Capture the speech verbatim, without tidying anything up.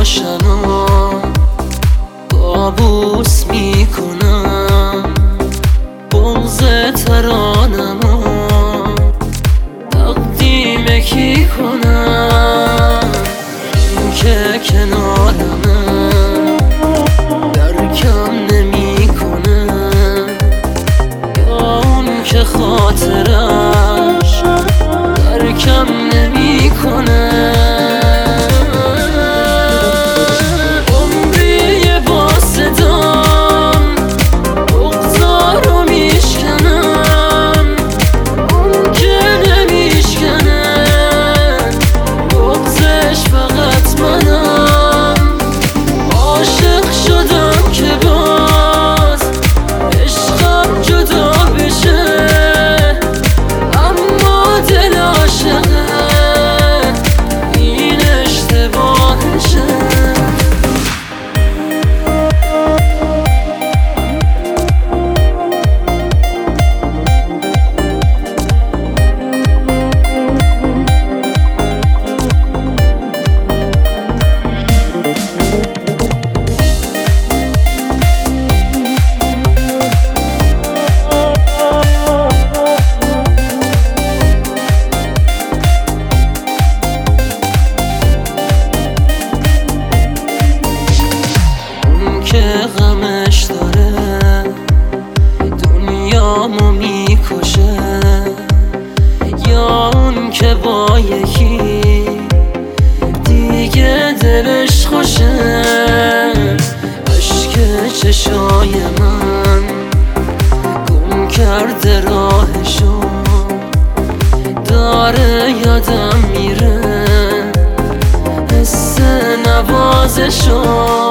باشنو کابوس میکنم، بغض ترانمو تقدیم کی کنم؟ این که کنارمه درکم نمیکنه، یا اون که خاطرش درکم نمیکنه. غمش داره دنیامو میکشه، یا اون که با یکی دیگه دلش خوشه. اشک چشای من گم کرده راهشو، داره یادم میره حس نوازشو.